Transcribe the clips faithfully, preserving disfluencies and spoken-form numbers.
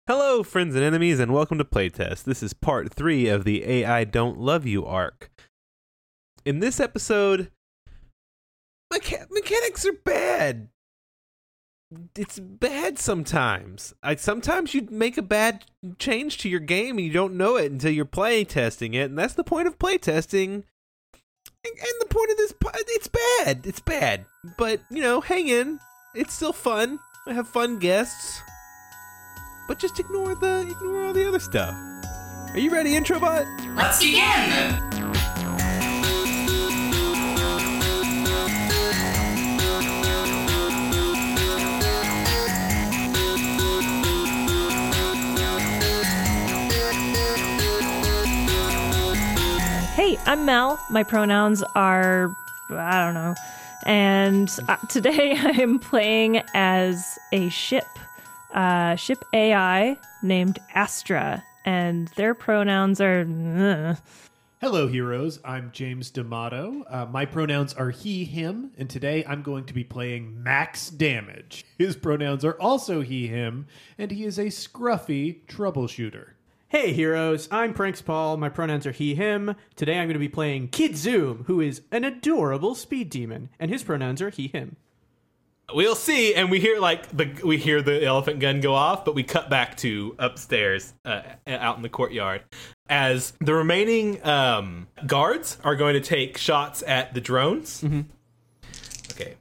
Hello, friends and enemies, and welcome to Playtest. This is part three of the A I Don't Love You arc. In this episode, mecha- mechanics are bad. It's bad sometimes. I, sometimes you make a bad change to your game and you don't know it until you're playtesting it, and that's the point of playtesting. And, and the point of this, po- it's bad. It's bad. But, you know, hang in. It's still fun. I have fun guests. But just ignore the ignore all the other stuff. Are you ready, Introbot? Let's begin! Hey, I'm Mel. My pronouns are, I don't know. And uh, today I'm playing as a ship. Uh, ship A I named Astra, and their pronouns are. Ugh. Hello, heroes. I'm James D'Amato. Uh, my pronouns are he, him, and today I'm going to be playing Max Damage. His pronouns are also he, him, and he is a scruffy troubleshooter. Hey heroes, I'm Pranks Paul. My pronouns are he, him. Today I'm going to be playing Kid Zoom, who is an adorable speed demon, and his pronouns are he, him. We'll see, and we hear like the we hear the elephant gun go off, but we cut back to upstairs, uh, out in the courtyard, as the remaining um, guards are going to take shots at the drones. Mm-hmm. Okay,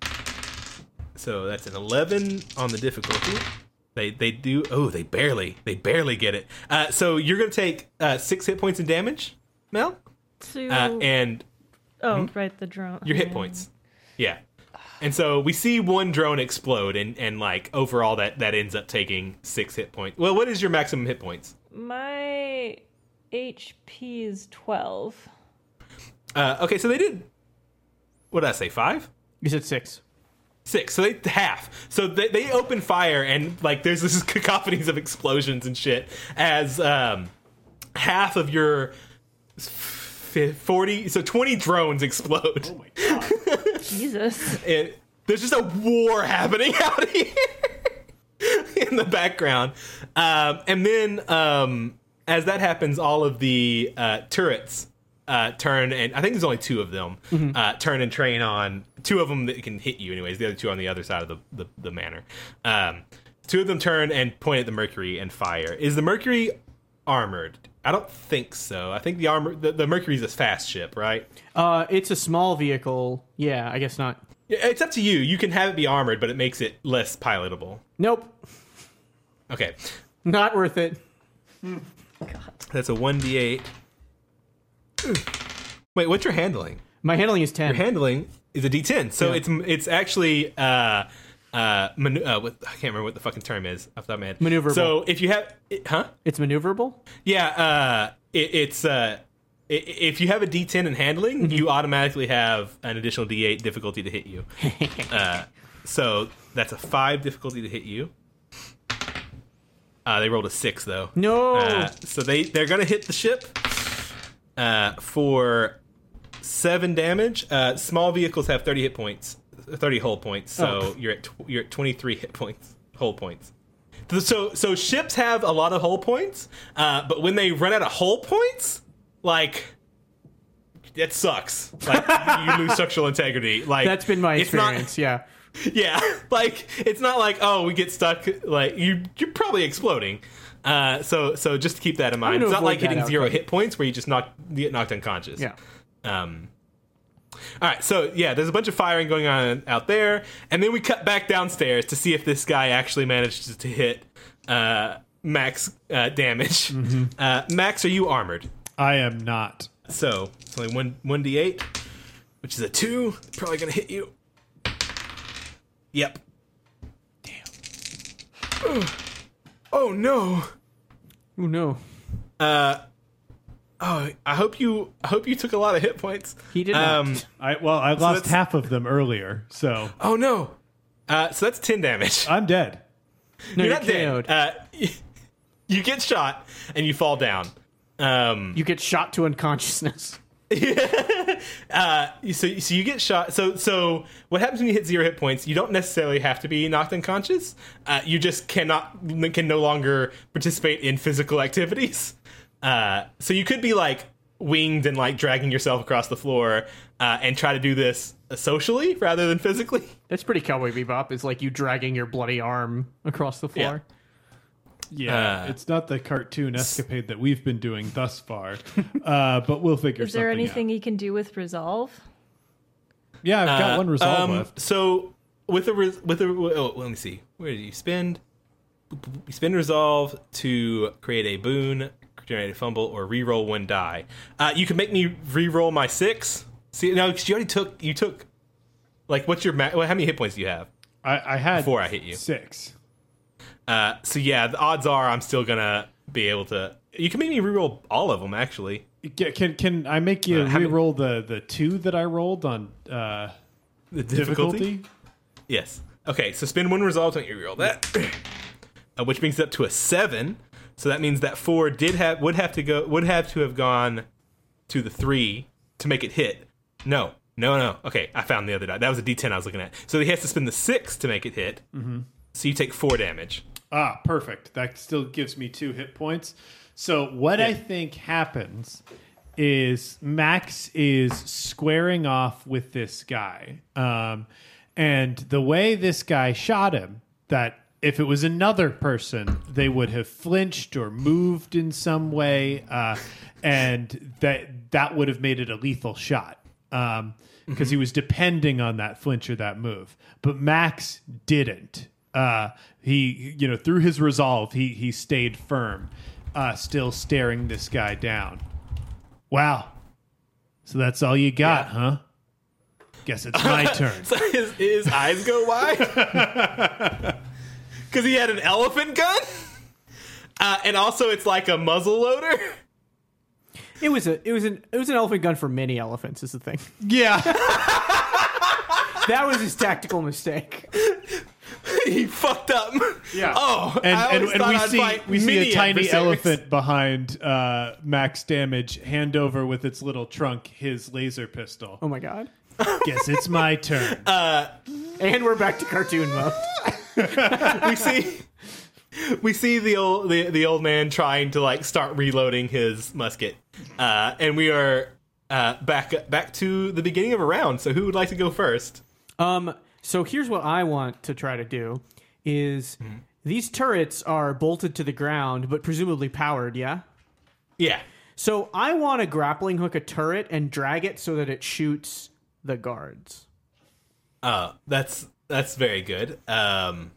so that's an eleven on the difficulty. They they do oh they barely they barely get it. Uh, so you're going to take uh, six hit points in damage, Mel, To uh, and oh, hmm? right, the drone. your hit points, yeah. And so we see one drone explode, and, and like overall that, that ends up taking six hit points. Well, what is your maximum hit points? My H P is twelve. Uh, okay, so they did. What did I say? Five? You said six. Six. So they half. So they they open fire, and like there's this cacophonies of explosions and shit as um, half of your forty, so twenty drones explode. Oh my god. Jesus. It, there's just a war happening out here in the background. Um, and then um, as that happens, all of the uh, turrets uh, turn, and I think there's only two of them, mm-hmm. uh, turn and train on, two of them that can hit you anyways, the other two are on the other side of the, the, the manor. Um, two of them turn and point at the Mercury and fire. Is the Mercury armored? I don't think so. I think the armor, the, the Mercury's a fast ship, right? Uh, it's a small vehicle. Yeah, I guess not. It's up to you. You can have it be armored, but it makes it less pilotable. Nope. Okay. Not worth it. That's a one d eight. Wait, what's your handling? My handling is ten. Your handling is a d ten. So Yeah. it's it's actually uh uh, manu- uh what, I can't remember what the fucking term is off the top of my head. Maneuverable. So if you have it, huh? It's maneuverable? Yeah, uh it, it's uh i- if you have a d ten in handling, Mm-hmm. you automatically have an additional d eight difficulty to hit you. uh so that's a five difficulty to hit you. Uh, they rolled a six though. No. Uh, so they they're gonna hit the ship uh, for seven damage. Uh, small vehicles have thirty hit points, thirty hull points. So Oh. you're at tw- you're at twenty three hit points, hull points. So so ships have a lot of hull points, uh, but when they run out of hull points, like it sucks. Like you lose structural integrity. Like That's been my it's not- experience, yeah. Yeah, like it's not like oh we get stuck like you you're probably exploding. Uh, so so just to keep that in mind, gonna it's not avoid like that hitting zero outcome. hit points where you just knock you get knocked unconscious. Yeah. Um. All right, so yeah, there's a bunch of firing going on out there, and then we cut back downstairs to see if this guy actually manages to hit uh, max uh, damage. Mm-hmm. Uh, Max, are you armored? I am not. So it's only one one d eight, which is a two. Probably gonna hit you. Yep. Damn. Oh no. Oh no. Uh. Oh, I hope you. I hope you took a lot of hit points. He did not. Um. I well, I lost that's- half of them earlier, so Oh no. Uh. So that's ten damage. I'm dead. No, You're you're not K dead. O'd. Uh. You get shot and you fall down. Um. You get shot to unconsciousness. uh, so so you get shot. So so what happens when you hit zero hit points? You don't necessarily have to be knocked unconscious. Uh, you just cannot can no longer participate in physical activities. Uh, so you could be like winged and like dragging yourself across the floor uh, and try to do this socially rather than physically. That's pretty Cowboy Bebop. It's like you dragging your bloody arm across the floor. Yeah. Yeah, Uh, it's not the cartoon escapade that we've been doing thus far, uh, but we'll figure Is there something anything out. you can do with resolve? Yeah, I've got Uh, one resolve um, left. So with a res- with a oh, let me see. Where do you spend? You spend resolve to create a boon, generate a fumble, or re-roll one die. Uh, you can make me re-roll my six. See, no, 'cause you already took. You took. Like, what's your ma- well, how many hit points do you have? I, I had before I hit you. six. Uh, so yeah, the odds are I'm still gonna be able to. You can make me re-roll all of them, actually. Can can, can I make you Uh, how many- re-roll the, the two that I rolled on uh, The difficulty? Yes. Okay, so spend one resolve to make you re-roll that, uh, which brings it up to a seven. So that means that four did have would have to go would have to have gone to the three to make it hit. No, no, no. Okay, I found the other die. That was a D ten I was looking at. So he has to spend the six to make it hit. Mm-hmm. So you take four damage. Ah, perfect. That still gives me two hit points. So what Yeah. I think happens is Max is squaring off with this guy. Um, and the way this guy shot him, that if it was another person, they would have flinched or moved in some way. Uh, and that that would have made it a lethal shot. Um, because he was depending on that flinch or that move. But Max didn't. Uh, he, you know, through his resolve, he he stayed firm, uh, still staring this guy down. Wow. So that's all you got, Yeah. huh? Guess it's my turn. So his, his eyes go wide because he had an elephant gun, uh, and also it's like a muzzle loader. It was a it was an it was an elephant gun for many elephants is the thing. Yeah. That was his tactical mistake. He fucked up. Yeah. Oh, And I and, always and thought we I'd see fight we see mini a tiny adversaries. elephant behind uh, Max Damage hand over with its little trunk his laser pistol. Oh my god. Guess it's my turn. And we're back to cartoon mode. we see we see the old the, the old man trying to like start reloading his musket, uh, and we are uh, back back to the beginning of a round. So who would like to go first? Um, so here's what I want to try to do is these turrets are bolted to the ground, but presumably powered, yeah? Yeah. So I want to grappling hook a turret and drag it so that it shoots the guards. Uh, that's that's very good. Um,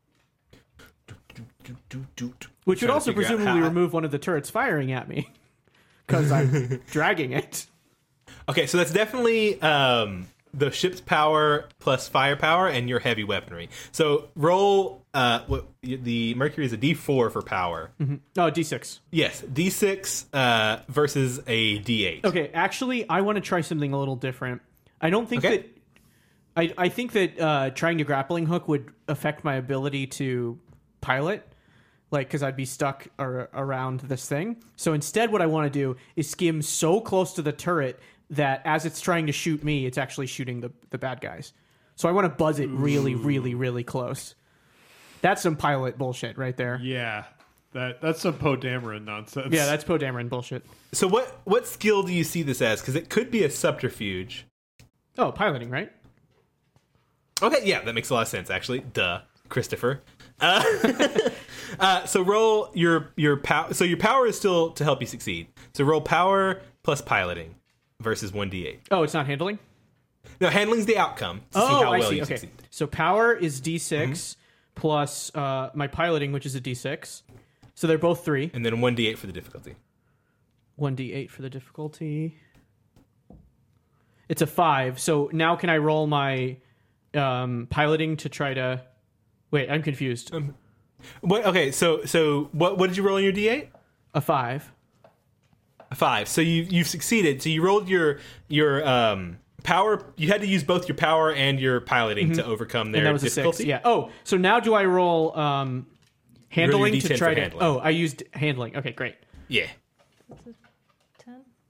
Which would trying to also figure out presumably how- remove one of the turrets firing at me. Because I'm dragging it. Okay, so that's definitely um, the ship's power plus firepower and your heavy weaponry. So roll uh, what the Mercury is a D four for power. Oh, D six. Yes, D six uh, versus a D eight. Okay, actually, I want to try something a little different. I don't think Okay. that... I, I think that uh, trying to grappling hook would affect my ability to pilot, like, because I'd be stuck ar- around this thing. So instead, what I want to do is skim so close to the turret that as it's trying to shoot me, it's actually shooting the, the bad guys. So I want to buzz it really, really, really close. That's some pilot bullshit right there. Yeah. That that's some Poe Dameron nonsense. Yeah, that's Poe Dameron bullshit. So what what skill do you see this as? Because it could be a subterfuge. Oh, piloting, right? Okay, yeah, that makes a lot of sense, actually. Duh, Christopher. Uh, uh, so roll your your power. So your power is still to help you succeed. So roll power plus piloting versus one d eight. Oh, it's not handling? No, handling's the outcome to Oh, see how I well see. you Okay. succeed. So power is D six Mm-hmm. plus uh, my piloting, which is a D six. So they're both three. And then one d eight for the difficulty. one d eight for the difficulty. It's a five. So now can I roll my um, piloting to try to... Wait, I'm confused. What? Okay, so so what what did you roll in your d eight? A five. A five. So you you've succeeded. So you rolled your your um power. You had to use both your power and your piloting to overcome their And that was difficulty. a six. Yeah. Oh, so now do I roll um, handling D to ten try for to... handling. Oh, I used handling. Okay, great. Yeah. ten.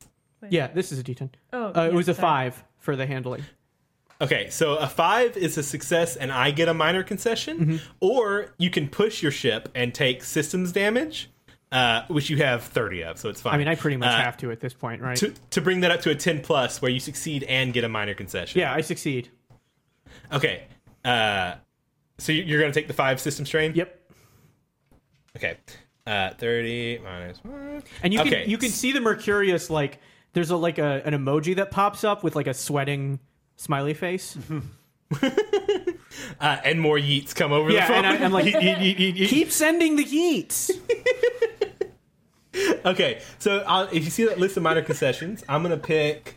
Yeah, this is a D ten. Oh, uh, it yeah, was a sorry. five for the handling. Okay, so a five is a success and I get a minor concession, or you can push your ship and take systems damage, uh, which you have thirty of, so it's fine. I mean, I pretty much Uh, have to at this point, right? to to bring that up to a ten plus, where you succeed and get a minor concession. Yeah, I succeed. Okay. Uh, so you- you're going to take the five system strain. Yep. Okay. Uh, thirty minus one. And you can Okay. you can see the Mercurius, like there's a like a an emoji that pops up with like a sweating smiley face. Uh, and more yeets come over Yeah, the phone. and I, I'm like, Yeet, yeet, yeet, yeet, yeet. keep sending the yeets. Okay, so I'll, if you see that list of minor concessions, I'm gonna pick.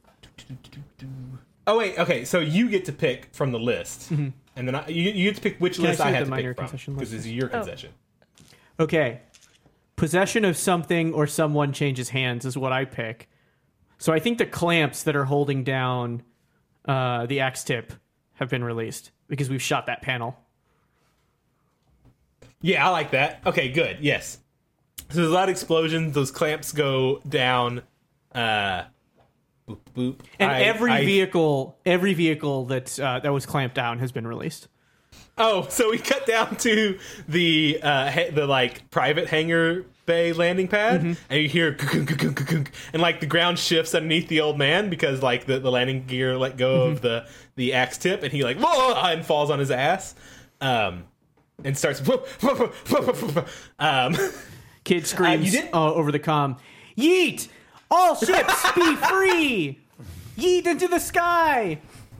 Oh wait, okay. So you get to pick from the list, and then I, you, you get to pick which Can I list see I, what have the to minor pick from concession because list it's your concession. Okay. Possession of something or someone changes hands is what I pick. So I think the clamps that are holding down uh, the axe tip have been released because we've shot that panel. Yeah, I like that. Okay, good. Yes. So there's a lot of explosions. Those clamps go down. Uh, boop boop. And I- every I- vehicle, every vehicle that uh, that was clamped down has been released. Oh, so we cut down to the uh, ha- the like private hangar bay landing pad, Mm-hmm. and you hear "Kunk, kunk, kunk, kunk," and like the ground shifts underneath the old man because like the, the landing gear let go Mm-hmm. of the the axe tip, and he like whoa and falls on his ass, um, and starts um, Kid screams didn't- uh, over the comm, "Yeet! All ships be free! Yeet into the sky!"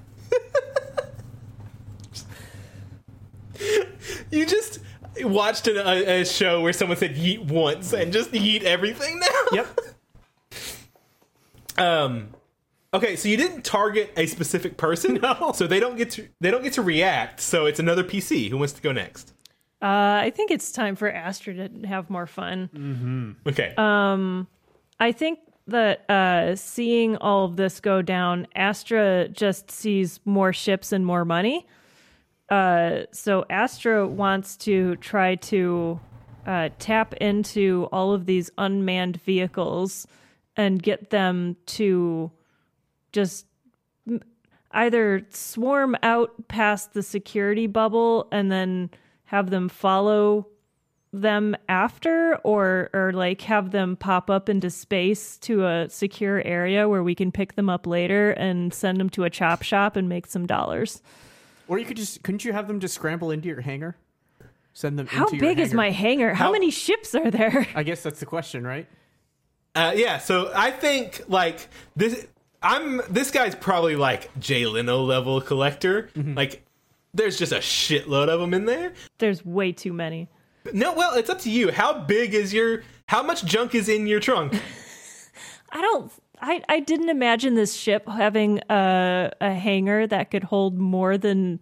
you just watched a, a, a show where someone said yeet once and just yeet everything now. Yep. Um, okay, so you didn't target a specific person, No. so they don't get to they don't get to react. So it's another P C. Who wants to go next? Uh, I think it's time for Astra to have more fun. Okay. I think that uh, seeing all of this go down, Astra just sees more ships and more money. Uh, so Astra wants to try to uh, tap into all of these unmanned vehicles and get them to just m- either swarm out past the security bubble and then have them follow them after, or or like have them pop up into space to a secure area where we can pick them up later and send them to a chop shop and make some dollars. Or you could just couldn't you have them just scramble into your hangar? Send them How into your big is hangar? my hangar? How, How- many ships are there? I guess that's the question, right? Uh, yeah, so I think like this. I'm this guy's probably like Jay Leno level collector. Like, there's just a shitload of them in there. There's way too many. No, well, it's up to you. How big is your? How much junk is in your trunk? I don't. I, I didn't imagine this ship having a a hangar that could hold more than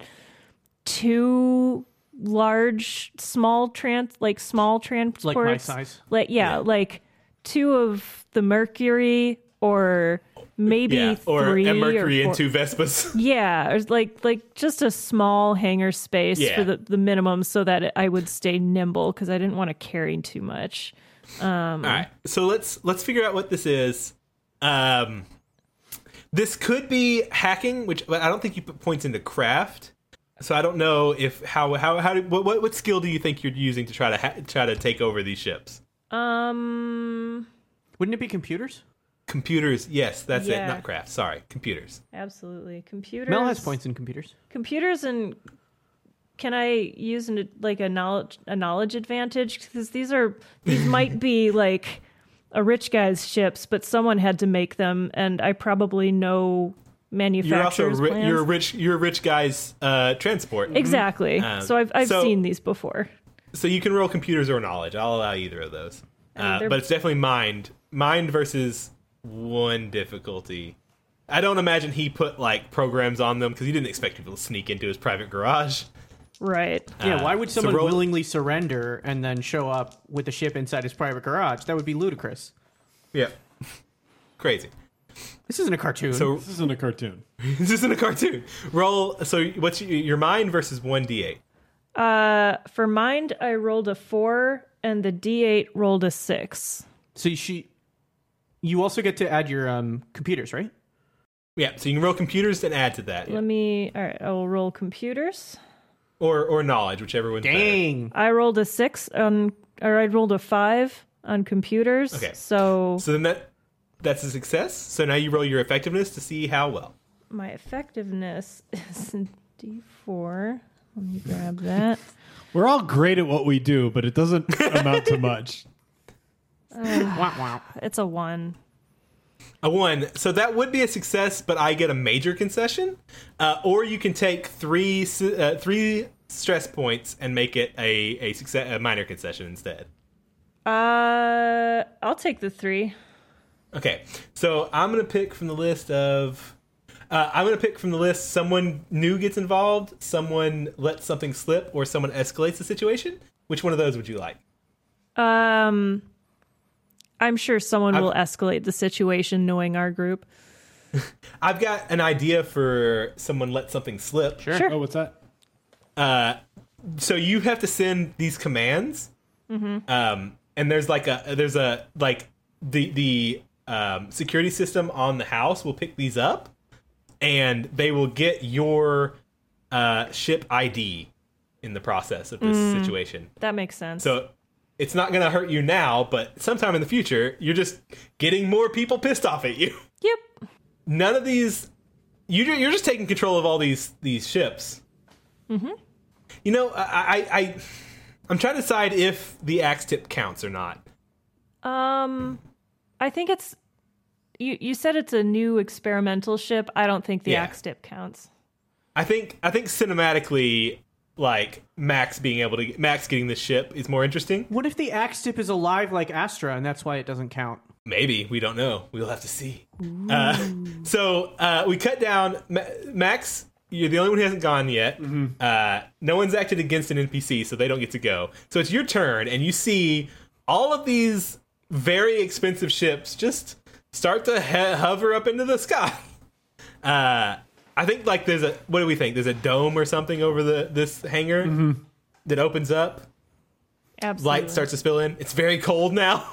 two large, small trans like small transports. Like my size. Like yeah, like two of the Mercury, or maybe Yeah, or three a Mercury or and four. two Vespas. Yeah, or like like just a small hangar space Yeah. for the, the minimum, so that I would stay nimble because I didn't want to carry too much. All right, so let's let's figure out what this is. Um, this could be hacking, which but I don't think you put points into craft. So I don't know if how how how do, what what what skill do you think you're using to try to ha- try to take over these ships? Um, Wouldn't it be computers? Computers, yes, that's it. Yeah. Not craft. Sorry, computers. absolutely. Computers. Mel has points in computers. Computers, and can I use an, like a knowledge a knowledge advantage? Because these are these might be like a rich guy's ships, but someone had to make them, and I probably know You're also manufacturers' ri- plans. you're a rich you're a rich guy's uh, transport. Exactly. Um, so I've I've so- seen these before. So you can roll computers or knowledge. I'll allow either of those. mean, Uh, they're- but it's definitely mind. Mind versus one difficulty. I don't imagine he put like programs on them because he didn't expect people to sneak into his private garage. Right. Yeah, Uh, why would so someone roll- willingly surrender and then show up with a ship inside his private garage? That would be ludicrous. Yeah, crazy. This isn't a cartoon. So This isn't a cartoon. this isn't a cartoon. Roll. So what's your, your mind versus one d eight? Uh, for mind, I rolled a four, and the D eight rolled a six. so she, You also get to add your um, computers, right? Yeah, so you can roll computers and add to that. Let me. All right, I will roll computers. Or or knowledge, whichever one's better. Dang. I rolled a six on, or I rolled a five on computers. Okay. So So then that that's a success. So now you roll your effectiveness to see how well. my effectiveness is D four. Let me grab that. We're all great at what we do, but it doesn't amount to much. Wow, wow. It's a one. A one. So that would be a success, but I get a major concession. Uh, or you can take three s- uh, three stress points and make it a a, success, a minor concession instead. Uh, I'll take the three. Okay, so I'm gonna pick from the list of. Uh, I'm gonna pick from the list. Someone new gets involved. Someone lets something slip, or someone escalates the situation. Which one of those would you like? Um, I'm sure someone I've- will escalate the situation, knowing our group. I've got an idea for someone let something slip. Sure. Sure. Oh, what's that? Uh, so you have to send these commands, um, and there's like a there's a like the the um, security system on the house will pick these up, and they will get your uh, ship I D in the process of this situation. That makes sense. So it's not going to hurt you now, but sometime in the future, you're just getting more people pissed off at you. yep. None of these, you you're just taking control of all these these ships. Mm-hmm. You know, I, I, I, I'm trying to decide if the axe tip counts or not. Um, I think it's. You you said it's a new experimental ship. I don't think the Yeah. axe tip counts. I think I think cinematically, like Max being able to Max getting this ship is more interesting. What if the axe tip is alive like Astra, and that's why it doesn't count? Maybe we don't know. We'll have to see. Uh, so uh, we cut down Ma- Max. You're the only one who hasn't gone yet. Uh, no one's acted against an N P C, so they don't get to go. So it's your turn, and you see all of these very expensive ships just start to he- hover up into the sky. Uh, I think like there's a what do we think? There's a dome or something over the this hangar that opens up. Absolutely. Light starts to spill in. It's very cold now.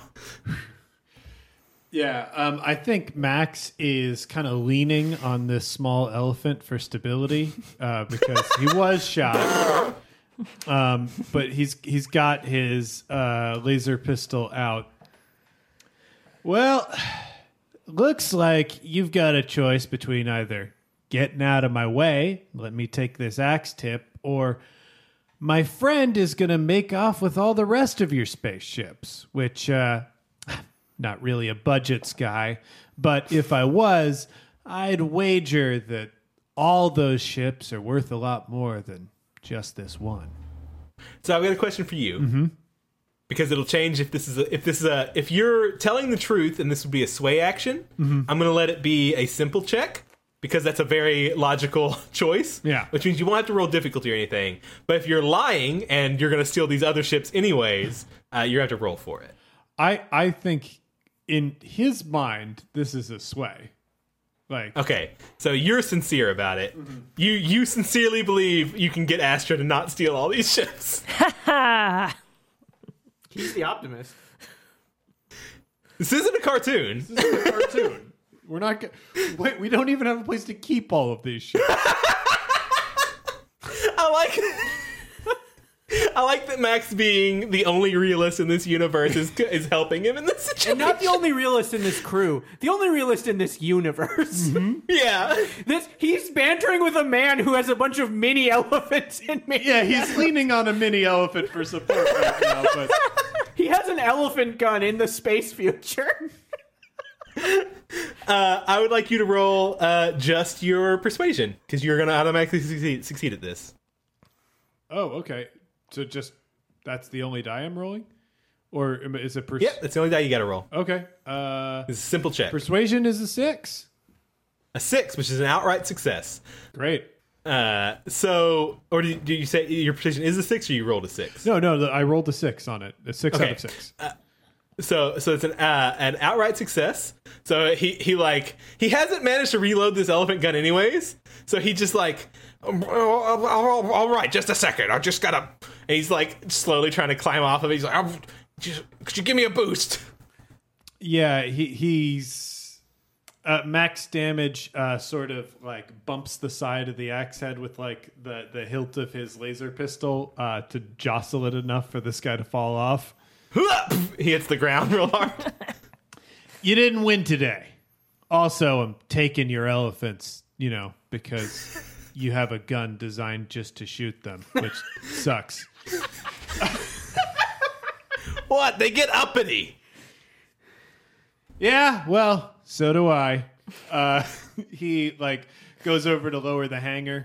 Yeah, um, I think Max is kind of leaning on this small elephant for stability uh, because he was shot, um, but he's he's got his uh, laser pistol out. Well, looks like you've got a choice between either getting out of my way, let me take this axe tip, or my friend is going to make off with all the rest of your spaceships, which. Uh, Not really a budgets guy, but if I was, I'd wager that all those ships are worth a lot more than just this one. So I've got a question for you, because it'll change if this is a, if this is a if you're telling the truth and this would be a sway action. I'm going to let it be a simple check because that's a very logical choice. Yeah. which means you won't have to roll difficulty or anything. But if you're lying and you're going to steal these other ships anyways, uh, you have to roll for it. I I think in his mind this is a sway. Like Okay, so you're sincere about it. You you sincerely believe you can get Astra to not steal all these ships. Ah, He's the optimist. This isn't a cartoon. this is a cartoon. We're not go- wait. We don't even have a place to keep all of these ships. I like I like that Max being the only realist in this universe is is helping him in this situation. And not the only realist in this crew. The only realist in this universe. Yeah. This he's bantering with a man who has a bunch of mini elephants in me. Yeah, he's leaning on a mini elephant for support right now. But He has an elephant gun in the space future. Uh, I would like you to roll uh, just your persuasion because you're going to automatically succeed, succeed at this. oh, okay. So just that's the only die I'm rolling, or is it? Pers- Yep, that's the only die you got to roll. Okay. Uh, It's a simple check. persuasion is a six. A six, which is an outright success. Great. Uh, so, or do, do you say your precision is a six, or you rolled a six? No, no, the, I rolled a six on it. A six out Okay. of six. So, so it's an uh, an outright success. So he he like he hasn't managed to reload this elephant gun anyways. So he just like, um, all all right, just a second. I just gotta. And he's like slowly trying to climb off of it. He's like, I'm, just, could you give me a boost? Yeah, he he's uh, max damage. Uh, sort of like bumps the side of the axe head with like the the hilt of his laser pistol uh, to jostle it enough for this guy to fall off. He hits the ground real hard. You didn't win today. Also, I'm taking your elephants. You know, because you have a gun designed just to shoot them, which sucks. What? They get uppity. Yeah, well, so do I. Uh, he like goes over to lower the hanger.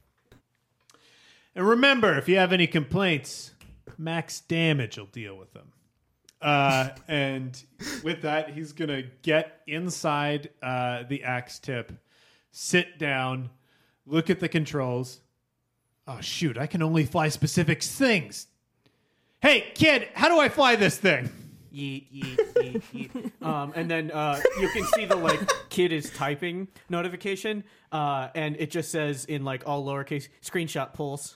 And remember, if you have any complaints, max damage will deal with them. Uh, and with that, he's gonna get inside uh, the axe tip, sit down, look at the controls. Oh shoot! I can only fly specific things. Hey, kid, how do I fly this thing? Yeet, yeet, yeet, yeet. Um, and then uh, you can see the like kid is typing notification, uh, and it just says in like all lowercase screenshot pulls.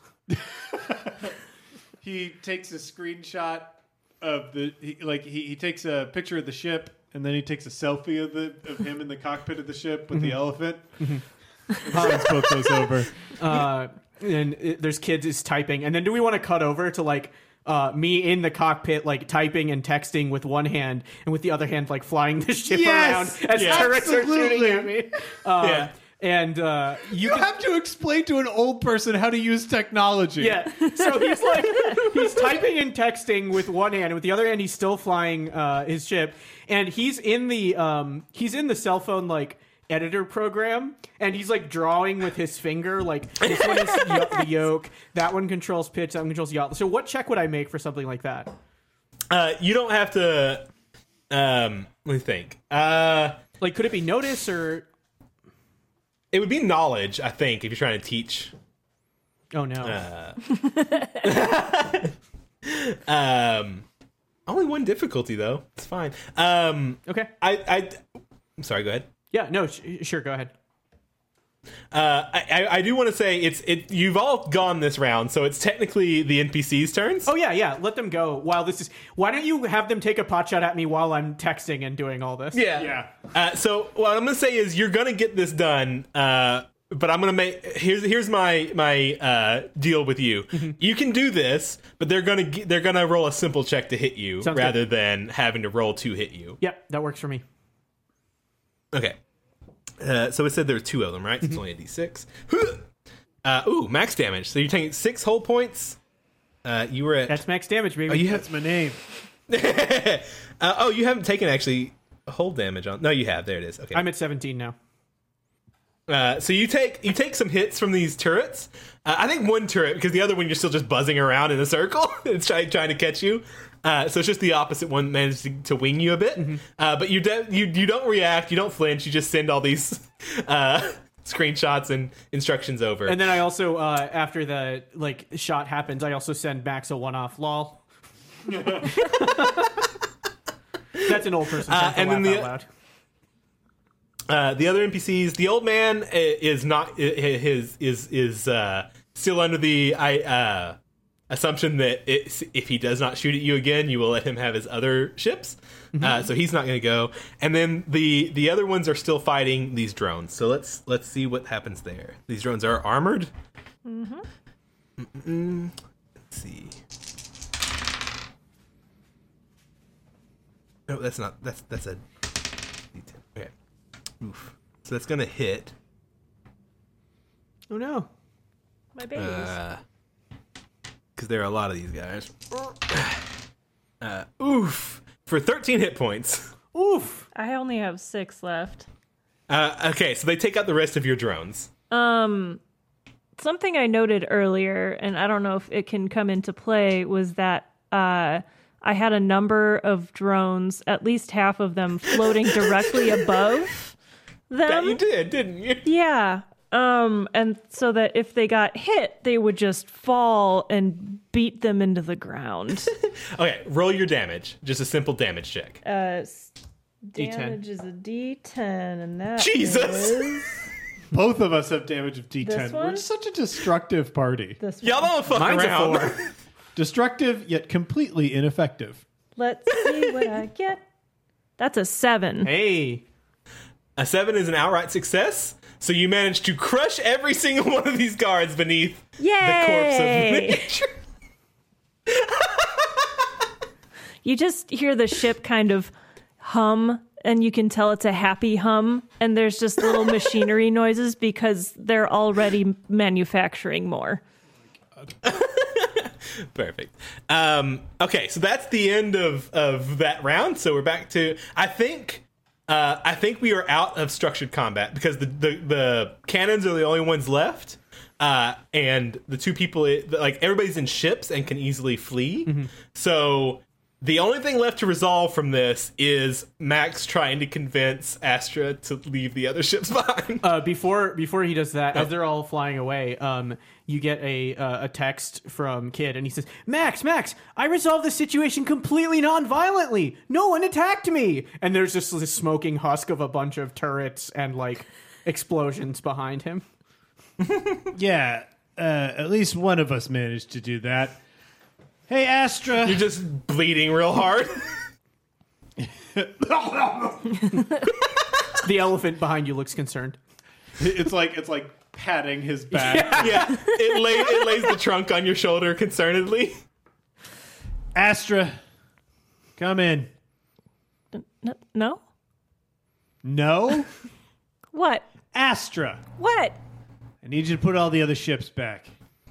He takes a screenshot of the he, like he, he takes a picture of the ship, and then he takes a selfie of the of him in the cockpit of the ship with the elephant. Hans both those over. Uh, and it, there's kids is typing, and then do we want to cut over to like? Uh, me in the cockpit, like typing and texting with one hand, and with the other hand, like flying the ship Yes! around as Yeah, turrets are absolutely. shooting at me. Uh, Yeah. And uh, you, You can, have to explain to an old person how to use technology. yeah. So he's like, he's typing and texting with one hand, and with the other hand, he's still flying uh, his ship, and he's in the um, he's in the cell phone like editor program, and he's like drawing with his finger. Like this one is y- the yoke, that one controls pitch, that one controls yacht. So what check would I make for something like that? Uh, you don't have to. Um, let me think. Uh, Like, could it be notice or? it would be knowledge, I think, if you're trying to teach. Oh no. Uh, um, only one difficulty though. It's fine. Um, Okay. I, I, I'm sorry. Go ahead. Yeah. No. Sh- sure. Go ahead. Uh, I, I I do want to say it's it. You've all gone this round, so it's technically the N P C's turns. Oh yeah, yeah. Let them go while this is. Why don't you have them take a pot shot at me while I'm texting and doing all this? yeah, Yeah. Uh, so what I'm gonna say is you're gonna get this done. Uh, but I'm gonna make here's here's my my uh, deal with you. You can do this, but they're gonna g- they're gonna roll a simple check to hit you Sounds rather good. than having to roll to hit you. Yep. That works for me. Okay. Uh, so it said there were two of them, right? So it's only a d six. Uh, ooh, max damage. So you're taking six whole points. Uh, you were at. That's max damage, baby. Oh, you have. That's my name. uh, oh, you haven't taken actually whole damage on. No, you have. There it is. Okay. I'm at seventeen now. Uh, so you take you take some hits from these turrets. Uh, I think one turret because the other one you're still just buzzing around in a circle. It's trying trying to catch you. Uh, so it's just the opposite one managed to, to wing you a bit. Mm-hmm. Uh, but you, de- you you don't react. You don't flinch. You just send all these uh, screenshots and instructions over. And then I also, uh, after the like shot happens, I also send Max a one-off. Lol. That's an old person. Uh, and then the- out loud. Uh, the other N P Cs, the old man i- is not i- i- his is is uh, still under the I, uh, assumption that it, if he does not shoot at you again, you will let him have his other ships. Mm-hmm. Uh, so he's not going to go. And then the the other ones are still fighting these drones. So let's let's see what happens there. These drones are armored. Mm-hmm. Mm-mm. Let's see. No, that's not. That's that's a D ten. Okay. Oof. So that's gonna hit. Oh no. My babies. Uh, because there are a lot of these guys. Uh, oof. For thirteen hit points. Oof. I only have six left. Uh, okay, so they take out the rest of your drones. Um, something I noted earlier, and I don't know if it can come into play, was that uh, I had a number of drones, at least half of them floating directly above them. That you did, didn't you? Yeah. Um, and so that if they got hit, they would just fall and beat them into the ground. Okay, roll your damage. Just a simple damage check. Uh, s- D ten. damage is a D ten, and that Jesus. is Both of us have damage of D ten. This one? We're such a destructive party. this Y'all one. don't fuck Mine's a around. four. Destructive yet completely ineffective. Let's see what I get. That's a seven. Hey. A seven is an outright success. So you manage to crush every single one of these guards beneath Yay! the corpse of nature. You just hear the ship kind of hum, and you can tell it's a happy hum, and there's just little machinery noises because they're already manufacturing more. Perfect. Um, okay, so that's the end of, of that round. So we're back to, I think... Uh, I think we are out of structured combat because the, the, the cannons are the only ones left, uh, and the two people, like, everybody's in ships and can easily flee. Mm-hmm. So the only thing left to resolve from this is Max trying to convince Astra to leave the other ships behind. Uh, before before he does that, Oh. as they're all flying away, um, you get a uh, a text from Kid, and he says, "Max, Max, I resolved the situation completely non-violently. No one attacked me." And there's just this smoking husk of a bunch of turrets and like explosions behind him. Yeah, uh, at least one of us managed to do that. Hey, Astra. You're just bleeding real hard. The elephant behind you looks concerned. It's like it's like patting his back. Yeah, it, lay, it lays the trunk on your shoulder concernedly. Astra, come in. N- no? No? What? Astra, What? I need you to put all the other ships back.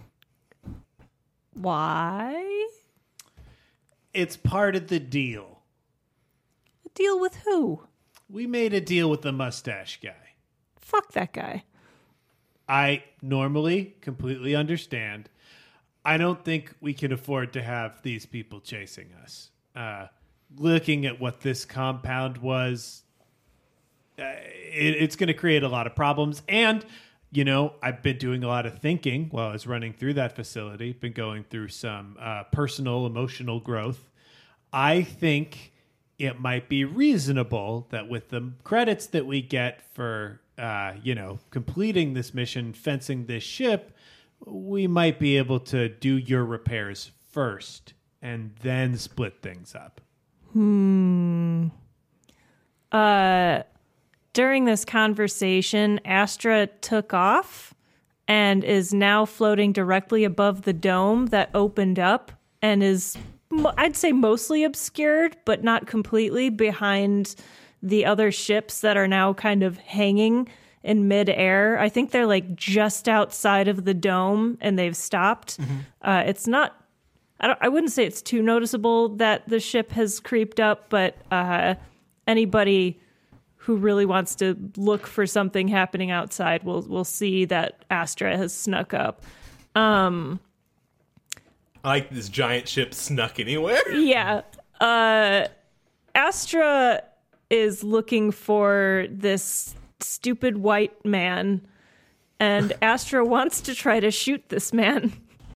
Why? It's part of the deal. Deal with who? We made a deal with the mustache guy. Fuck that guy. I normally completely understand. I don't think we can afford to have these people chasing us. Uh, looking at what this compound was, uh, it, it's going to create a lot of problems. And, you know, I've been doing a lot of thinking while I was running through that facility, been going through some uh, personal, emotional growth. I think it might be reasonable that with the credits that we get for, uh, you know, completing this mission, fencing this ship, we might be able to do your repairs first and then split things up. Hmm. Uh, during this conversation, Astra took off and is now floating directly above the dome that opened up and is, mo- I'd say, mostly obscured, but not completely, behind the other ships that are now kind of hanging in midair. I think they're like just outside of the dome and they've stopped. Mm-hmm. Uh, it's not, I don't, I wouldn't say it's too noticeable that the ship has creeped up, but uh, anybody who really wants to look for something happening outside will will see that Astra has snuck up. Um, I like this giant ship snuck anywhere. yeah. Uh, Astra is looking for this stupid white man, and Astra wants to try to shoot this man.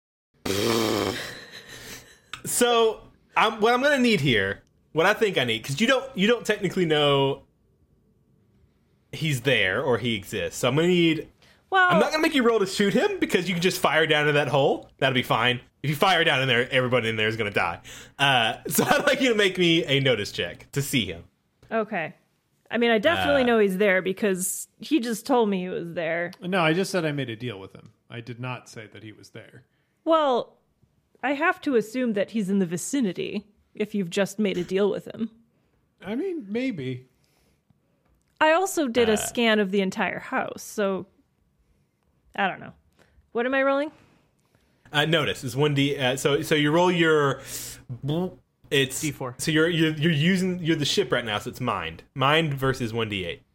So, I'm, what I'm going to need here, what I think I need, because you don't you don't technically know he's there or he exists. So I'm going to need. Well, I'm not going to make you roll to shoot him because you can just fire down in that hole. That'll be fine. If you fire down in there, everybody in there is going to die. Uh, so I'd like you to make me a notice check to see him. okay. I mean, I definitely Uh, know he's there because he just told me he was there. No, I just said I made a deal with him. I did not say that he was there. Well, I have to assume that he's in the vicinity if you've just made a deal with him. I mean, maybe. I also did Uh, a scan of the entire house, so I don't know. What am I rolling? Uh, notice is one d. Uh, so so you roll your. It's D four. So you're you're you're using you're the ship right now, so it's mind mind versus one d eight.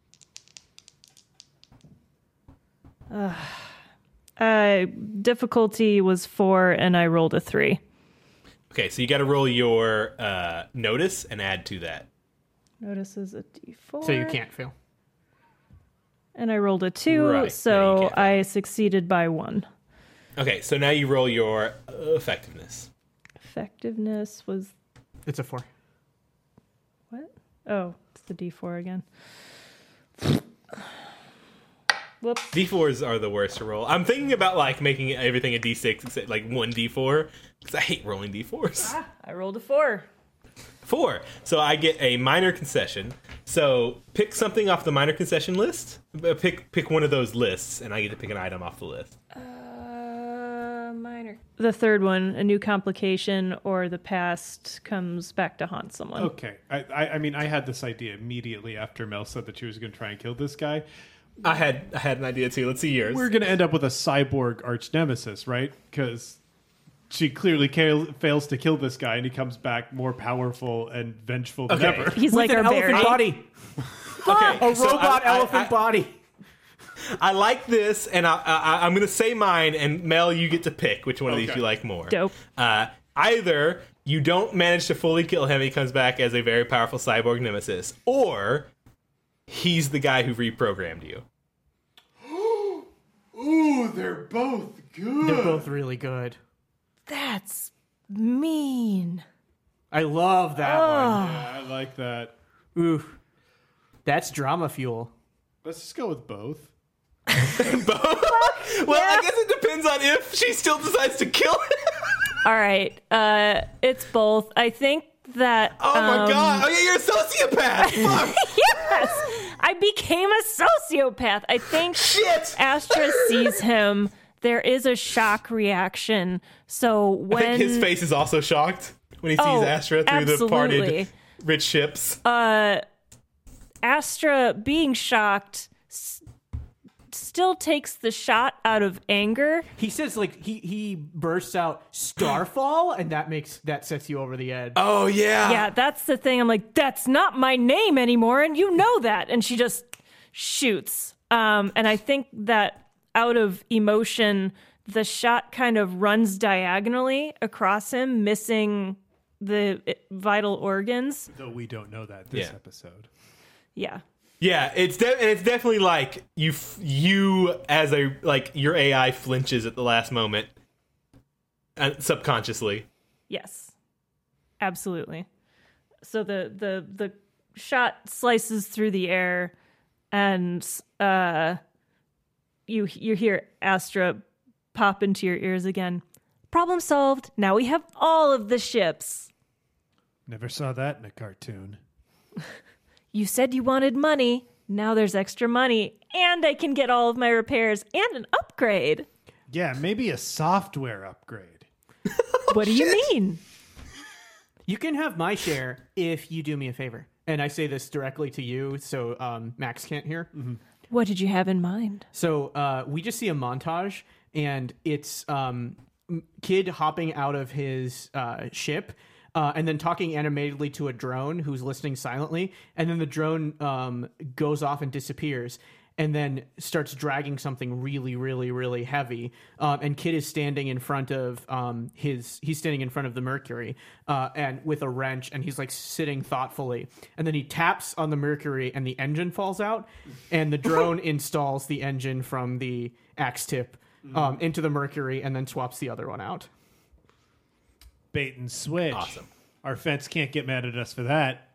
Uh, difficulty was four, and I rolled a three. Okay, so you got to roll your uh, notice and add to that. Notice is a D four. So you can't fail. And I rolled a two, Right, yeah, you so can't. I succeeded by one. Okay, so now you roll your uh, effectiveness. Effectiveness was It's a four. what? Oh, it's the D four again. Whoops. D fours are the worst to roll. I'm thinking about like making everything a D six except like one D four because I hate rolling D fours. Ah, I rolled a four. Four. So I get a minor concession. So pick something off the minor concession list. Uh, Pick pick one of those lists, and I get to pick an item off the list. Uh, minor. The third one, a new complication, or the past comes back to haunt someone. Okay. I, I, I mean, I had this idea immediately after Mel said that she was going to try and kill this guy. I had I had an idea too. Let's see yours. We're going to end up with a cyborg arch nemesis, right? Because she clearly ca- fails to kill this guy, and he comes back more powerful and vengeful than Okay. ever. He's With like an our elephant Barry. body. Okay, A so robot I- I- elephant I- body. I like this, and I, I, I'm going to say mine, and Mel, you get to pick which one of these Okay. you like more. Dope. Uh, either you don't manage to fully kill him, he comes back as a very powerful cyborg nemesis, or he's the guy who reprogrammed you. Ooh, they're both good. They're both really good. That's mean. I love that one. Yeah, I like that. Ooh. That's drama fuel. Let's just go with both. Well, I guess it depends on if she still decides to kill him. All right. Uh, it's both. I think that. Oh my um, god! Oh yeah, you're a sociopath. Fuck. Yes! I became a sociopath. I think Shit. Astra sees him. There is a shock reaction. So when. I think his face is also shocked when he sees Oh, Astra through absolutely. the parted rich ships. Astra being shocked s- still takes the shot out of anger. He says like he he bursts out Starfall, and that makes that sets you over the edge. Oh yeah. Yeah, that's the thing. I'm like, that's not my name anymore, and you know that. And she just shoots. Um, and I think that out of emotion, the shot kind of runs diagonally across him, missing the uh, vital organs. Though we don't know that this Yeah. episode. Yeah. Yeah, it's de- and it's definitely like you f- you as a like your A I flinches at the last moment, uh, subconsciously. Yes. Absolutely. So the the the shot slices through the air, and uh, you you hear Astra pop into your ears again. Problem solved. Now we have all of the ships. Never saw that in a cartoon. You said you wanted money. Now there's extra money, and I can get all of my repairs and an upgrade. Yeah, maybe a software upgrade. What do you mean? You can have my share if you do me a favor. And I say this directly to you, so um, Max can't hear. What did you have in mind? So uh, we just see a montage, and it's um, m- kid hopping out of his uh, ship, uh, and then talking animatedly to a drone who's listening silently, and then the drone um, goes off and disappears, and then starts dragging something really, really, really heavy. Um, and kid is standing in front of um, his. He's standing in front of the Mercury, uh, and with a wrench, and he's like sitting thoughtfully. And then he taps on the Mercury, and the engine falls out, and the drone installs the engine from the axe tip um, into the Mercury, and then swaps the other one out. Bait and switch. Awesome. Our fence can't get mad at us for that.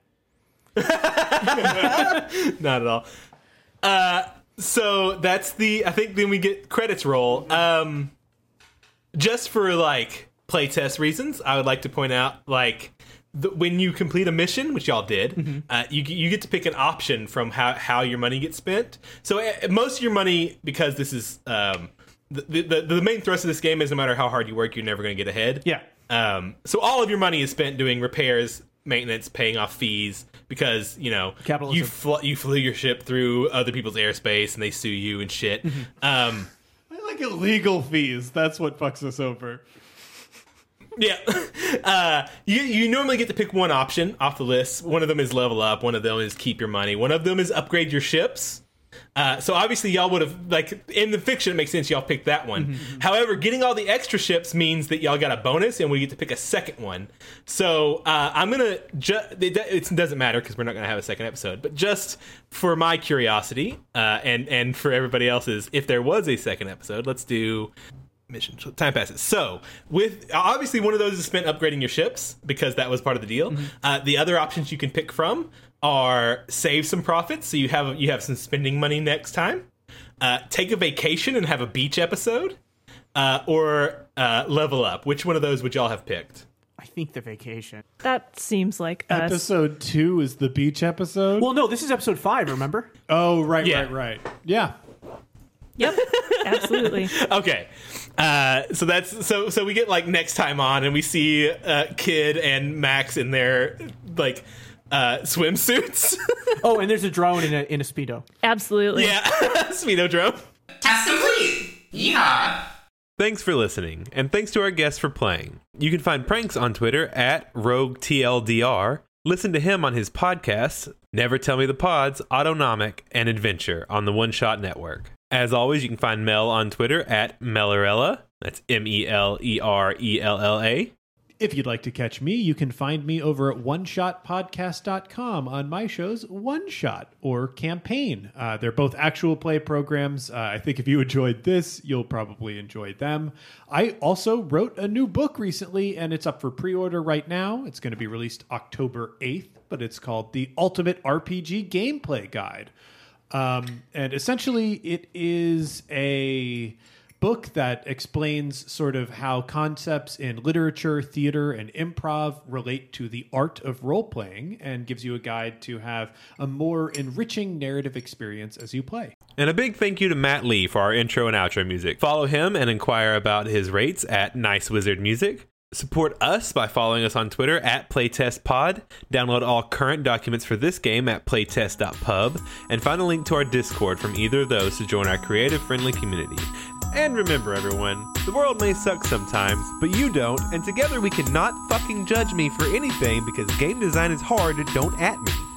Not at all. Uh, so that's the. I think then we get credits roll. Um, just for like playtest reasons, I would like to point out like the, when you complete a mission, which y'all did, Mm-hmm. uh, you you get to pick an option from how how your money gets spent. So uh, most of your money, because this is um, the, the the main thrust of this game is no matter how hard you work, you're never going to get ahead. Yeah. Um, so all of your money is spent doing repairs, maintenance, paying off fees, because you know Capitalism. you fl- you flew your ship through other people's airspace and they sue you and shit. Um, I like illegal fees. That's what fucks us over. yeah, uh, you you normally get to pick one option off the list. One of them is level up. One of them is keep your money. One of them is upgrade your ships. Uh, so obviously y'all would have, like, in the fiction it makes sense y'all picked that one. However, getting all the extra ships means that y'all got a bonus and we get to pick a second one. So uh, I'm gonna ju- it, it doesn't matter because we're not gonna have a second episode, but just for my curiosity uh, and and for everybody else's, if there was a second episode, let's do mission. Time passes. So with obviously one of those is spent upgrading your ships because that was part of the deal. Uh, the other options you can pick from are save some profits, so you have you have some spending money next time. Uh, take a vacation and have a beach episode, uh, or uh, level up. Which one of those would y'all have picked? I think The Vacation. That seems like us. Episode two is the beach episode. Well, no, this is episode five, remember? oh, right, Yeah. right, right. Yeah. Yep, absolutely. Okay, uh, so that's so so we get like next time on, and we see uh, Kid and Max in their like uh, swimsuits. Oh, and there's a drone in a in a Speedo. Absolutely. Yeah, Speedo drone. Task complete. Yeehaw. Thanks for listening, and thanks to our guests for playing. You can find Pranks on Twitter at Rogue T L D R. Listen to him on his podcasts, Never Tell Me the Pods, Autonomic, and Adventure on the One Shot Network. As always, you can find Mel on Twitter at Mellerella. That's M E L E R E L L A. If you'd like to catch me, you can find me over at one shot podcast dot com on my shows One Shot or Campaign. Uh, they're both actual play programs. Uh, I think if you enjoyed this, you'll probably enjoy them. I also wrote a new book recently, and it's up for pre-order right now. It's going to be released October eighth, but it's called The Ultimate R P G Gameplay Guide. Um, and essentially, it is a book that explains sort of how concepts in literature, theater, and improv relate to the art of role-playing, and gives you a guide to have a more enriching narrative experience as you play. And a big thank you to Matt Lee for our intro and outro music. Follow him and inquire about his rates at Nice Wizard Music. Support us by following us on Twitter at PlayTestPod. Download all current documents for this game at playtest dot pub. And find a link to our Discord from either of those to join our creative, friendly community. And remember, everyone, the world may suck sometimes, but you don't, and together we cannot fucking judge me for anything because game design is hard, don't at me.